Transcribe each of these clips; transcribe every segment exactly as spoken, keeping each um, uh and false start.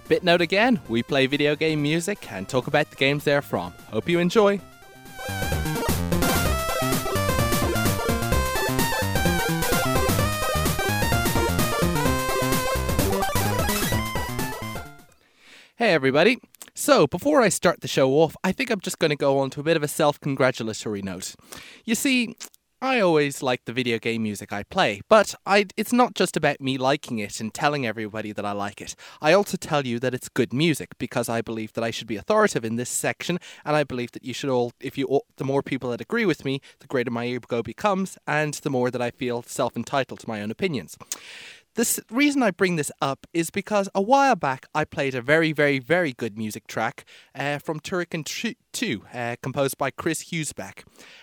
BitNote again. We play video game music and talk about the games they're from. Hope you enjoy. Hey everybody. So, before I start the show off, I think I'm just going to go on to a bit of a self-congratulatory note. You see, I always like the video game music I play, but I, it's not just about me liking it and telling everybody that I like it. I also tell you that it's good music because I believe that I should be authoritative in this section, and I believe that you should all, if you, all, the more people that agree with me, the greater my ego becomes, and the more that I feel self-entitled to my own opinions. The reason I bring this up is because a while back I played a very, very, very good music track uh, from Turrican two, uh, composed by Chris Husbeck.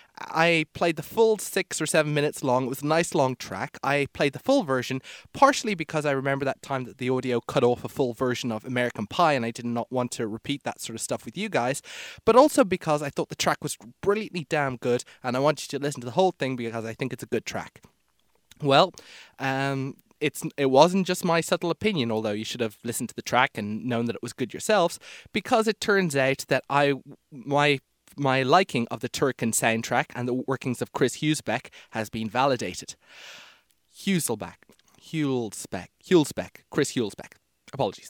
I played the full six or seven minutes long. It was a nice long track. I played the full version, partially because I remember that time that the audio cut off a full version of American Pie and I did not want to repeat that sort of stuff with you guys, but also because I thought the track was brilliantly damn good and I want you to listen to the whole thing because I think it's a good track. Well, um... It's it wasn't just my subtle opinion, although you should have listened to the track and known that it was good yourselves, because it turns out that I my my liking of the Turrican soundtrack and the workings of Chris Husbeck has been validated. Huselbeck, Hulsbeck, Hulsbeck, Chris Hulsbeck. Apologies.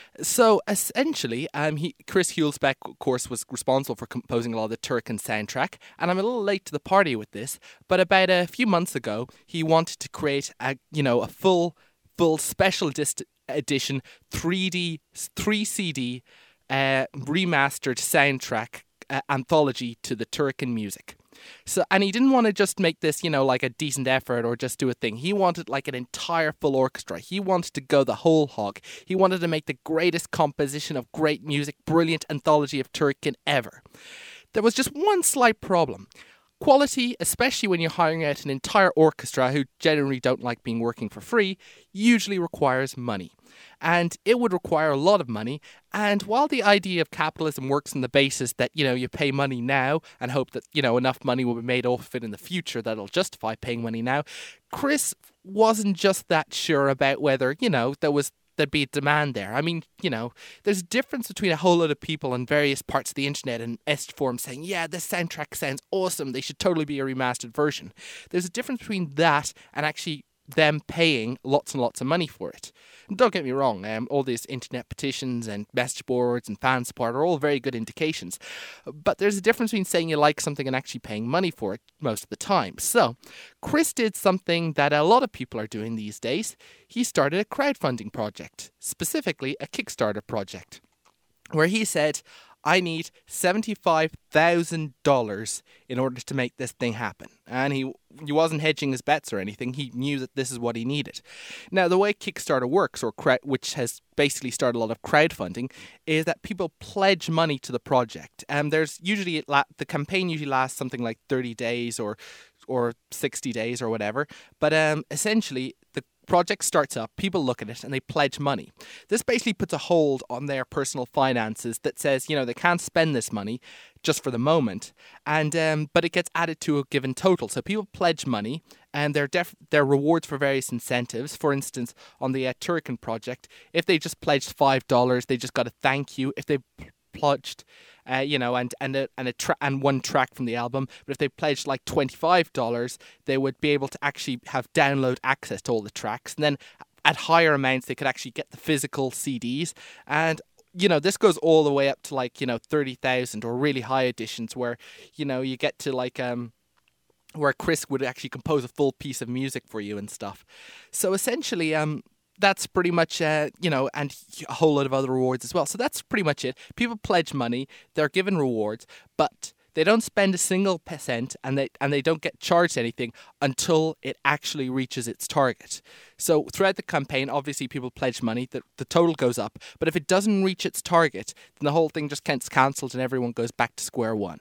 So essentially, um, he, Chris Hulsbeck, of course, was responsible for composing a lot of the Turrican soundtrack, and I'm a little late to the party with this, but about a few months ago, he wanted to create a, you know, a full, full special dist- edition three D, three C D uh, remastered soundtrack uh, anthology to the Turrican music. So, and he didn't want to just make this, you know, like a decent effort or just do a thing. He wanted like an entire full orchestra. He wanted to go the whole hog. He wanted to make the greatest composition of great music, brilliant anthology of Turrican ever. There was just one slight problem. Quality, especially when you're hiring out an entire orchestra who generally don't like being working for free, usually requires money. And it would require a lot of money. And while the idea of capitalism works on the basis that, you know, you pay money now and hope that, you know, enough money will be made off of it in the future that'll justify paying money now, Chris wasn't just that sure about whether, you know, there was there'd be a demand there. I mean, you know, there's a difference between a whole lot of people on various parts of the internet and est forums saying, yeah, this soundtrack sounds awesome, they should totally be a remastered version. There's a difference between that and actually them paying lots and lots of money for it. And don't get me wrong, um, all these internet petitions and message boards and fan support are all very good indications. But there's a difference between saying you like something and actually paying money for it most of the time. So, Chris did something that a lot of people are doing these days. He started a crowdfunding project, specifically a Kickstarter project, where he said, I need seventy-five thousand dollars in order to make this thing happen. And he he wasn't hedging his bets or anything. He knew that this is what he needed. Now, the way Kickstarter works, or which has basically started a lot of crowdfunding, is that people pledge money to the project. And there's usually, it la- the campaign usually lasts something like thirty days or or sixty days or whatever. But um, essentially, the project starts up, people look at it, and they pledge money. This basically puts a hold on their personal finances that says, you know, they can't spend this money just for the moment, and um, but it gets added to a given total. So people pledge money, and they're def- they're rewards for various incentives. For instance, on the uh, Turrican project, if they just pledged five dollars, they just got a thank you. If they pledged, uh, you know, and and a, and a tra- and one track from the album. But if they pledged like twenty-five dollars, they would be able to actually have download access to all the tracks. And then at higher amounts, they could actually get the physical C Ds. And you know, this goes all the way up to like, you know, thirty thousand or really high editions where, you know, you get to like um. where Chris would actually compose a full piece of music for you and stuff. So essentially, um. that's pretty much, uh, you know, and a whole lot of other rewards as well. So that's pretty much it. People pledge money, they're given rewards, but they don't spend a single percent and they and they don't get charged anything until it actually reaches its target. So throughout the campaign, obviously people pledge money, the, the total goes up, but if it doesn't reach its target, then the whole thing just gets cancelled and everyone goes back to square one.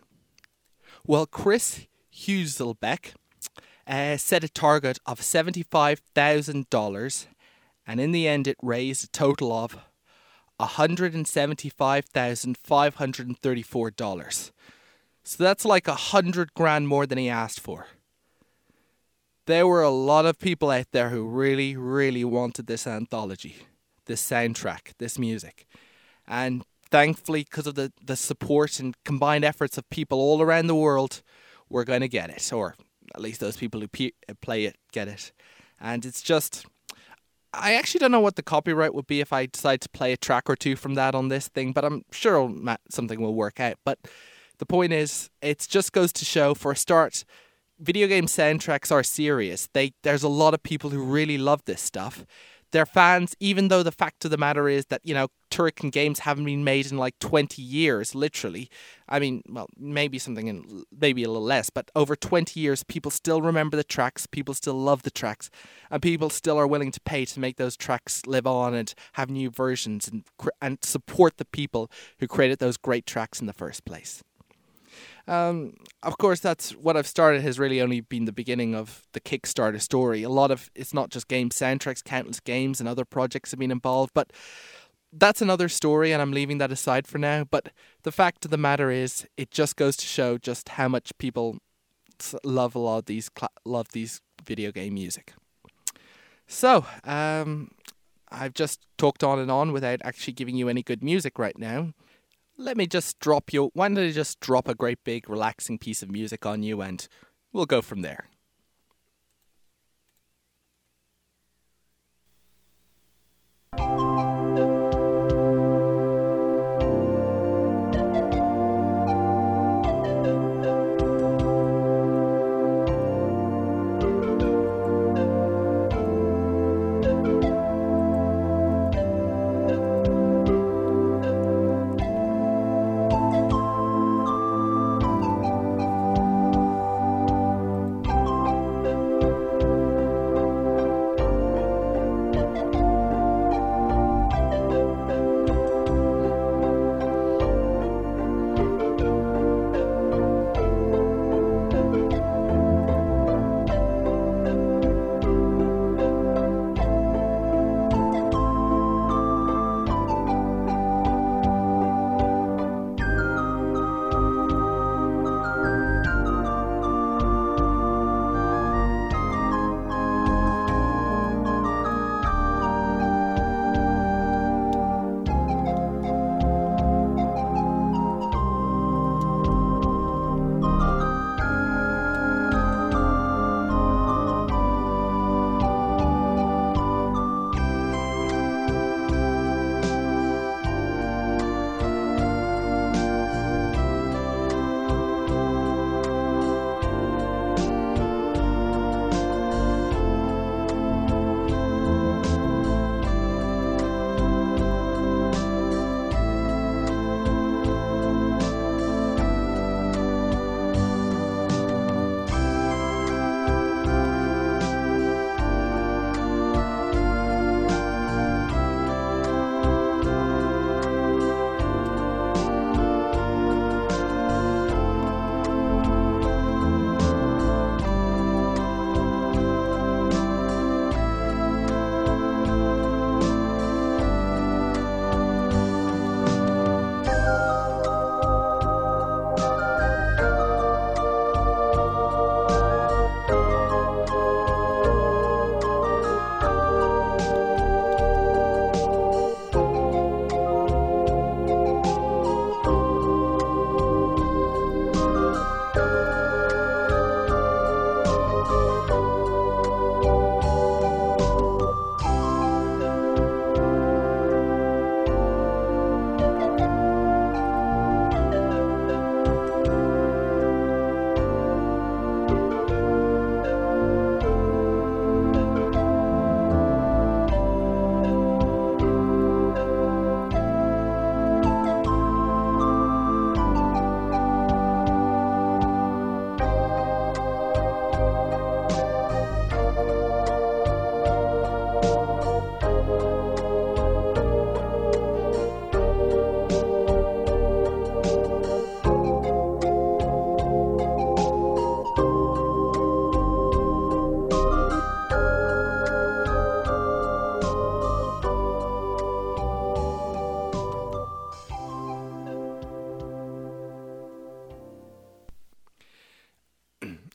Well, Chris Huselbeck uh, set a target of seventy-five thousand dollars, and in the end it raised a total of one hundred seventy-five thousand five hundred thirty-four dollars. So that's like a hundred grand more than he asked for. There were a lot of people out there who really, really wanted this anthology. this soundtrack, this music. And thankfully, because of the, the support and combined efforts of people all around the world, we're going to get it. Or at least those people who pe- play it get it. And it's just... I actually don't know what the copyright would be if I decide to play a track or two from that on this thing, but I'm sure something will work out. But the point is, it just goes to show, for a start, video game soundtracks are serious. They There's a lot of people who really love this stuff. They're fans, even though the fact of the matter is that, you know, Turrican games haven't been made in like twenty years, literally. I mean, well, maybe something in, maybe a little less, but over twenty years, people still remember the tracks, people still love the tracks, and people still are willing to pay to make those tracks live on and have new versions and and support the people who created those great tracks in the first place. Um, of course, that's what I've started has really only been the beginning of the Kickstarter story. A lot of, it's not just game soundtracks, countless games and other projects have been involved, but that's another story and I'm leaving that aside for now. But the fact of the matter is, it just goes to show just how much people love a lot of these, love these video game music. So, um, I've just talked on and on without actually giving you any good music right now. Let me just drop you, why don't I just drop a great big relaxing piece of music on you and we'll go from there.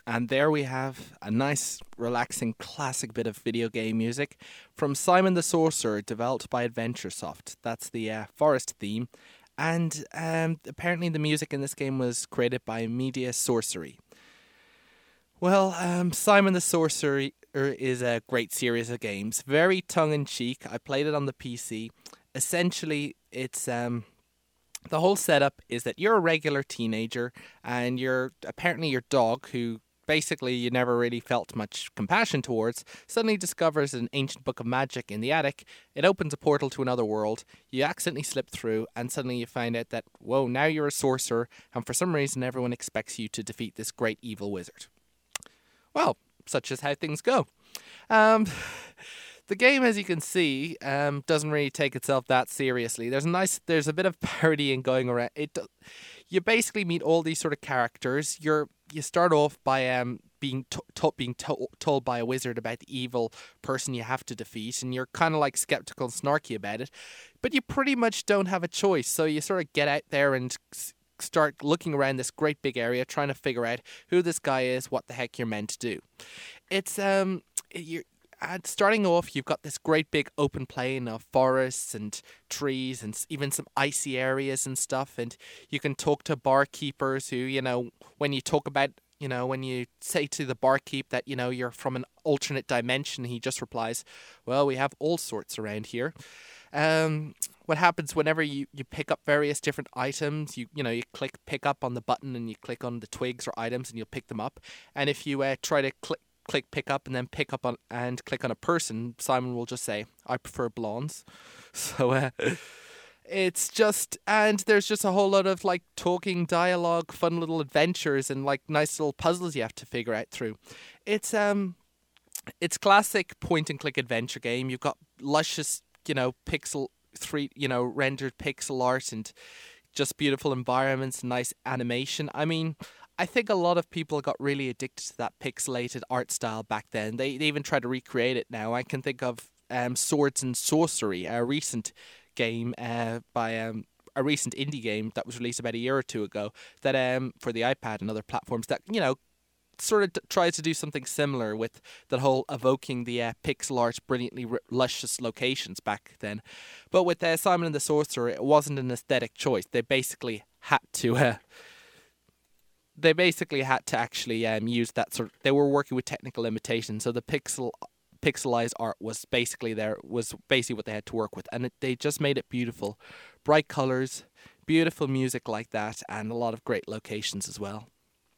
And there we have a nice, relaxing, classic bit of video game music from Simon the Sorcerer, developed by AdventureSoft. That's the uh, forest theme. And um, apparently the music in this game was created by Media Sorcery. Well, um, Simon the Sorcerer is a great series of games. Very tongue-in-cheek. I played it on the P C. Essentially, it's... Um, the whole setup is that you're a regular teenager and you're apparently your dog, who basically you never really felt much compassion towards, suddenly discovers an ancient book of magic in the attic. It opens a portal to another world. You accidentally slip through and suddenly you find out that, whoa, now you're a sorcerer, and for some reason everyone expects you to defeat this great evil wizard. Well, such is how things go. Um... The game, as you can see, um, doesn't really take itself that seriously. There's a nice, there's a bit of parodying going around. It, you basically meet all these sort of characters. You're, you start off by um being to, to, being to, told by a wizard about the evil person you have to defeat, and you're kind of like skeptical and snarky about it. But you pretty much don't have a choice, so you sort of get out there and start looking around this great big area, trying to figure out who this guy is, what the heck you're meant to do. It's um you're. And starting off, you've got this great big open plain of forests and trees and even some icy areas and stuff. And you can talk to barkeepers who, you know, when you talk about, you know, when you say to the barkeep that, you know, you're from an alternate dimension, he just replies, well, we have all sorts around here. Um, what happens whenever you, you pick up various different items, you you know, you click pick up on the button and you click on the twigs or items and you'll pick them up. And if you uh, try to click, click pick up and then pick up on and click on a person, Simon will just say, I prefer blondes. So uh, it's just, and there's just a whole lot of like talking dialogue, fun little adventures and like nice little puzzles you have to figure out through. It's um it's classic point and click adventure game. You've got luscious, you know, pixel three, you know, rendered pixel art and just beautiful environments, nice animation. I mean, I think a lot of people got really addicted to that pixelated art style back then. They, they even try to recreate it now. I can think of um, Swords and Sorcery, a recent game uh, by um, a recent indie game that was released about a year or two ago that um, for the iPad and other platforms that, you know, sort of t- tries to do something similar with the whole evoking the uh, pixel art, brilliantly r- luscious locations back then. But with uh, Simon and the Sorcerer, it wasn't an aesthetic choice. They basically had to... Uh, They basically had to actually um, use that sort of, they were working with technical limitations, so the pixel pixelized art was basically there, was basically what they had to work with, and it, they just made it beautiful. Bright colors, beautiful music like that, and a lot of great locations as well.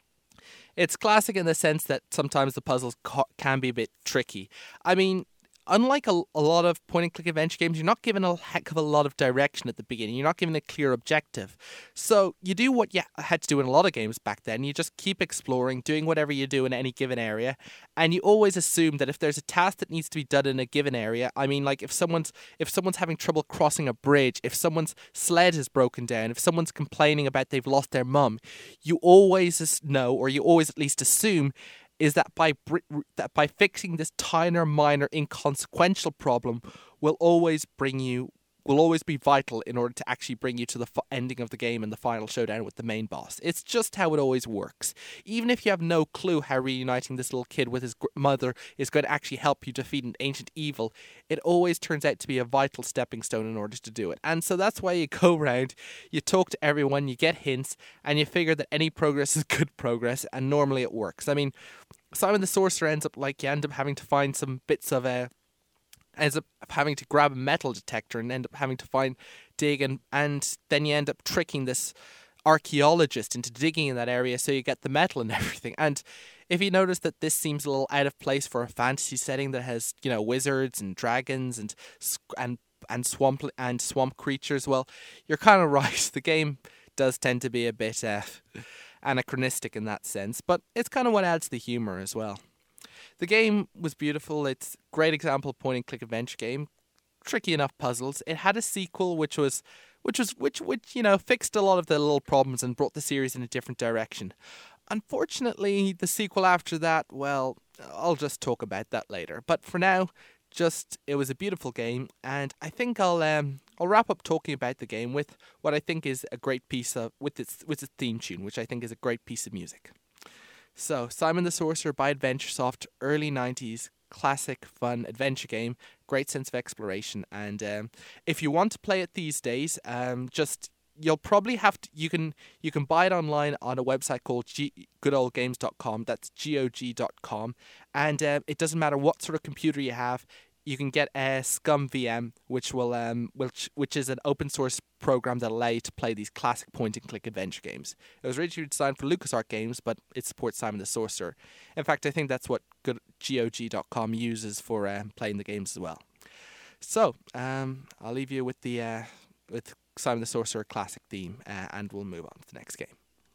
It's classic in the sense that sometimes the puzzles ca- can be a bit tricky. I mean, unlike a, a lot of point-and-click adventure games, you're not given a heck of a lot of direction at the beginning. You're not given a clear objective. So you do what you had to do in a lot of games back then. You just keep exploring, doing whatever you do in any given area. And you always assume that if there's a task that needs to be done in a given area, I mean, like if someone's if someone's having trouble crossing a bridge, if someone's sled is broken down, if someone's complaining about they've lost their mum, you always know, or you always at least assume, is that by that by fixing this tinier, minor, inconsequential problem will always bring you, will always be vital in order to actually bring you to the f- ending of the game and the final showdown with the main boss. It's just how it always works. Even if you have no clue how reuniting this little kid with his gr- mother is going to actually help you defeat an ancient evil, it always turns out to be a vital stepping stone in order to do it. And so that's why you go around, you talk to everyone, you get hints, and you figure that any progress is good progress, and normally it works. I mean, Simon the Sorcerer ends up like you end up having to find some bits of a. Uh, ends up having to grab a metal detector and end up having to find, dig, and, and then you end up tricking this archaeologist into digging in that area so you get the metal and everything. And if you notice that this seems a little out of place for a fantasy setting that has, you know, wizards and dragons and and and swamp and swamp creatures, well, you're kind of right. The game does tend to be a bit uh, anachronistic in that sense, but it's kind of what adds the humor as well. The game was beautiful. It's a great example of point-and-click adventure game. Tricky enough puzzles. It had a sequel which was, which was, which, which you know, fixed a lot of the little problems and brought the series in a different direction. Unfortunately, the sequel after that, well, I'll just talk about that later. But for now, just it was a beautiful game, and I think I'll um I'll wrap up talking about the game with what I think is a great piece of with its with its theme tune, which I think is a great piece of music. So, Simon the Sorcerer by Adventuresoft, early nineties, classic, fun adventure game, great sense of exploration. And um, if you want to play it these days, um, just you'll probably have to. You can you can buy it online on a website called G, good old games dot com. That's G O G dot com, and um, it doesn't matter what sort of computer you have. You can get a ScumVM, which will um, which which is an open source program that allows you to play these classic point and click adventure games. It was originally designed for LucasArts games, but it supports Simon the Sorcerer. In fact, I think that's what good G O G dot com uses for um, playing the games as well. So um, I'll leave you with the uh, with Simon the Sorcerer classic theme, uh, and we'll move on to the next game.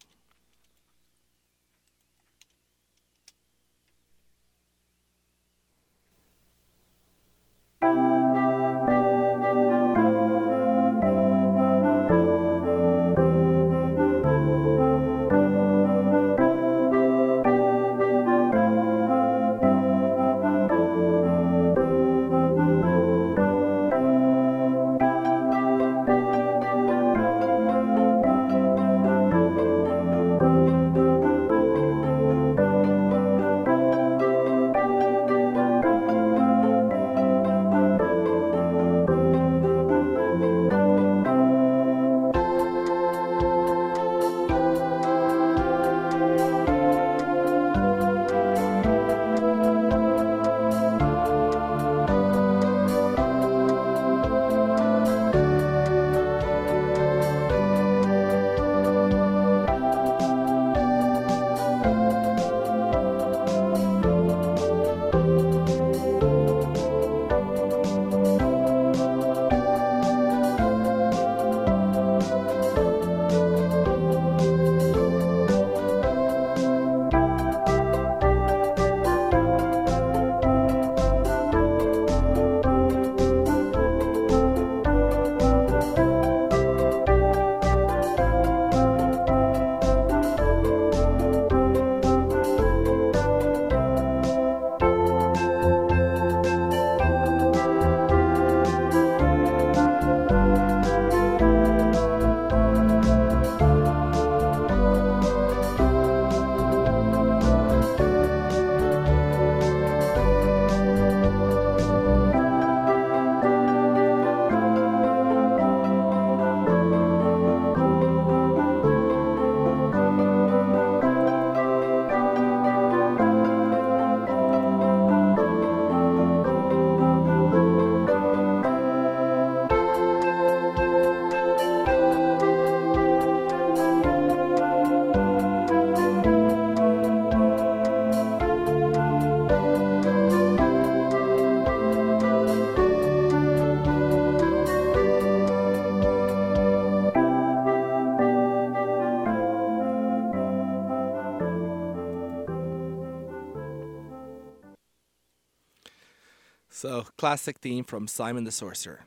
So, classic theme from Simon the Sorcerer.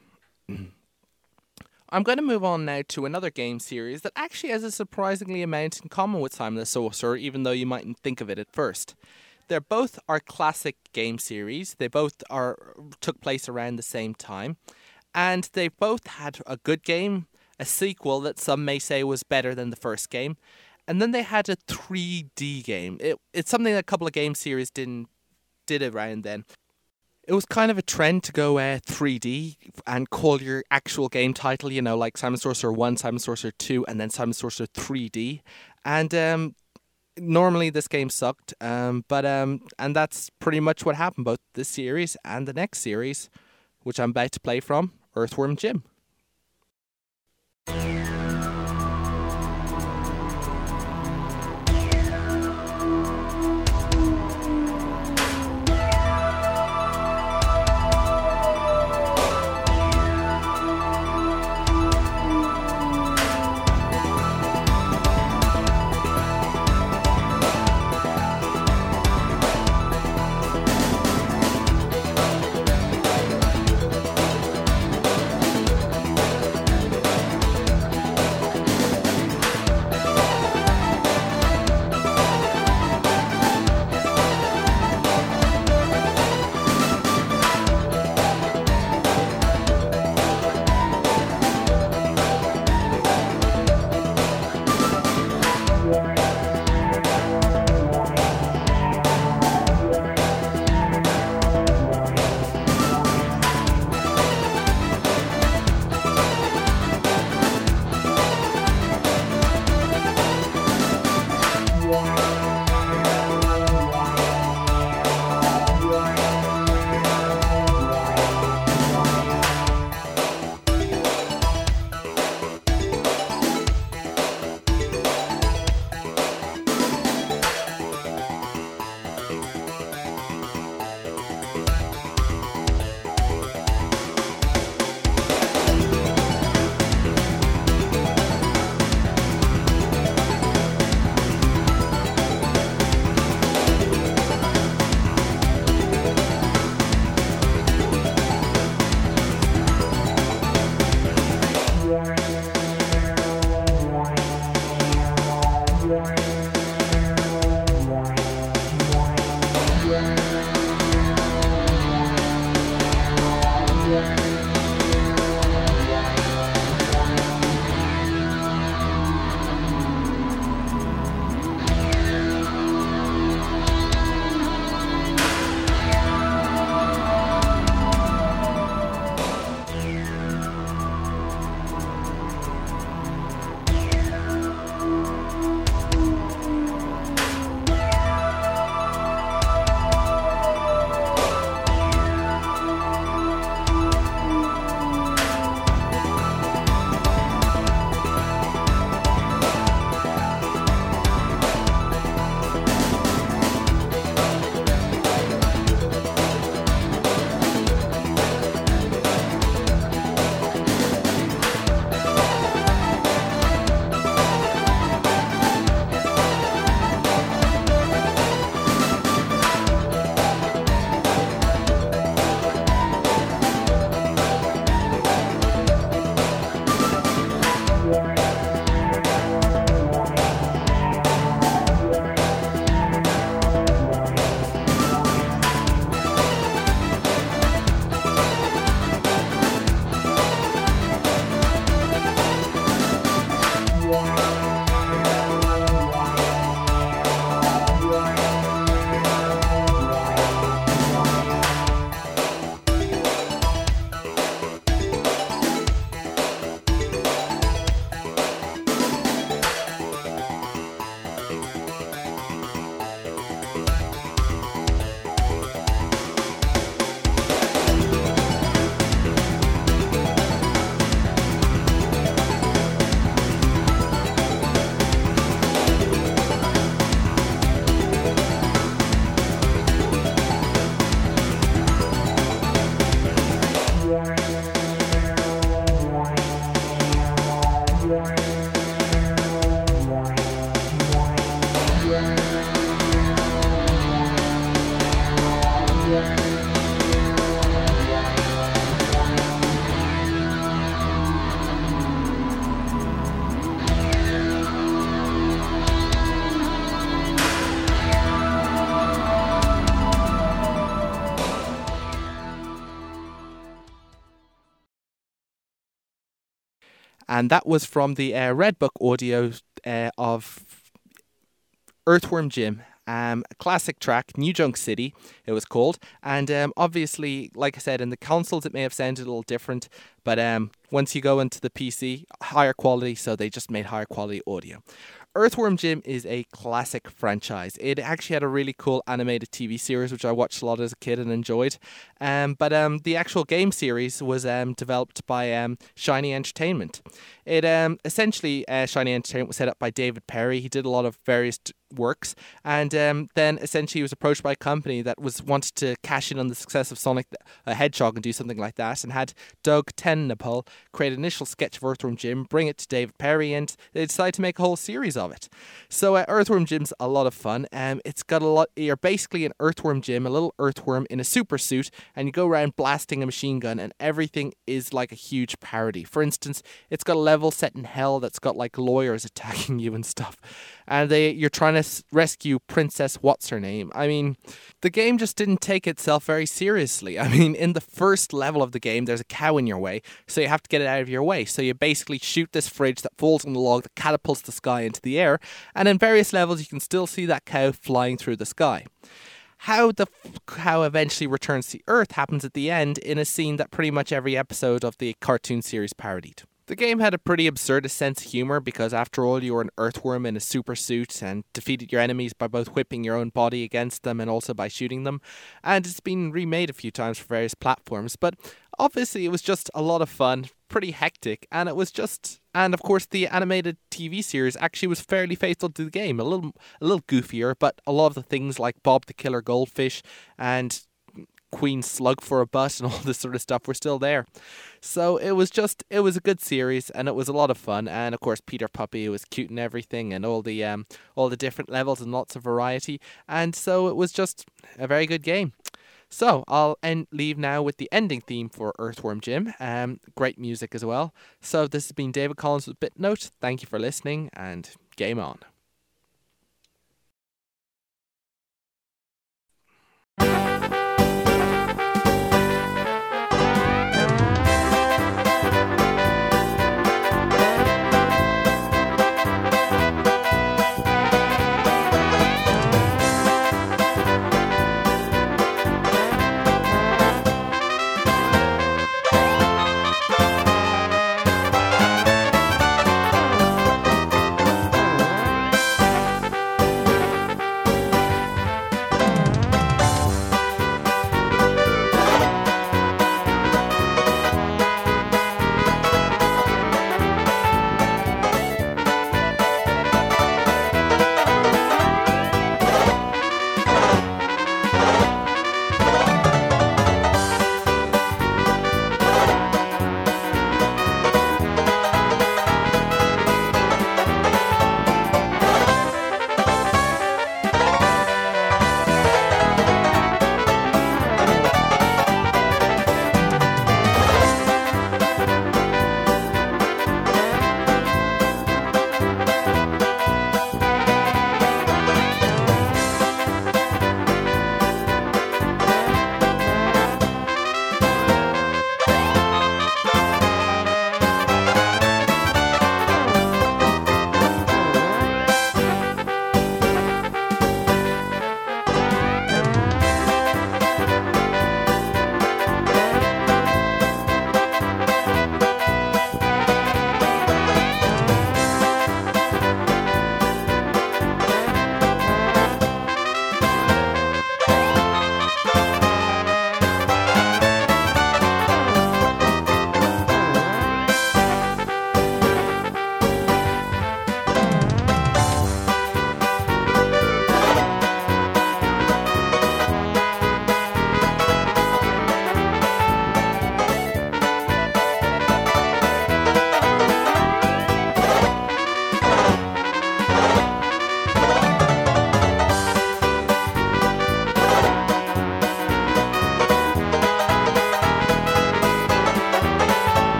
I'm going to move on now to another game series that actually has a surprisingly amount in common with Simon the Sorcerer, even though you mightn't think of it at first. They're both our classic game series. They both are took place around the same time, and they both had a good game, a sequel that some may say was better than the first game, and then they had a three D game. It, it's something that a couple of game series didn't did around then. It was kind of a trend to go uh, three D and call your actual game title, you know, like Simon Sorcerer one, Simon Sorcerer two, and then Simon Sorcerer three D. And um, normally this game sucked, um, but um, and that's pretty much what happened, both this series and the next series, which I'm about to play from, Earthworm Jim. And that was from the uh, Redbook audio uh, of Earthworm Jim. Um, a classic track, New Junk City, it was called. And um, obviously, like I said, in the consoles it may have sounded a little different. But um, once you go into the P C, higher quality, so they just made higher quality audio. Earthworm Jim is a classic franchise. It actually had a really cool animated T V series, which I watched a lot as a kid and enjoyed. Um, but um, the actual game series was um, developed by um, Shiny Entertainment. It um, essentially, uh, Shiny Entertainment was set up by David Perry. He did a lot of various t- works, and um, then essentially he was approached by a company that was wanted to cash in on the success of Sonic the Hedgehog and do something like that, and had Doug Tenenapel create an initial sketch of Earthworm Jim, bring it to David Perry, and they decided to make a whole series of it. So uh, Earthworm Jim's a lot of fun. Um, it's got a lot. You're basically an Earthworm Jim, a little earthworm in a super suit, and you go around blasting a machine gun, and everything is like a huge parody. For instance, it's got a level set in hell that's got like lawyers attacking you and stuff, and they you're trying to s- rescue Princess what's her name. I mean, the game just didn't take itself very seriously. I mean, in the first level of the game, there's a cow in your way, so you have to get it out of your way. So you basically shoot this fridge that falls on the log that catapults the sky into the air, and in various levels you can still see that cow flying through the sky. How the cow eventually returns to Earth happens at the end in a scene that pretty much every episode of the cartoon series parodied. The game had a pretty absurdist sense of humour because after all you were an earthworm in a super suit and defeated your enemies by both whipping your own body against them and also by shooting them, and it's been remade a few times for various platforms, but obviously it was just a lot of fun, pretty hectic, and it was just... And of course the animated T V series actually was fairly faithful to the game, a little, a little goofier, but a lot of the things like Bob the Killer Goldfish and Queen Slug for a Butt and all this sort of stuff were still there. So it was just, it was a good series and it was a lot of fun. And of course Peter Puppy was cute and everything, and all the um all the different levels and lots of variety. And so it was just a very good game. So I'll end, leave now with the ending theme for Earthworm Jim. Um, great music as well. So this has been David Collins with BitNote. Thank you for listening and game on.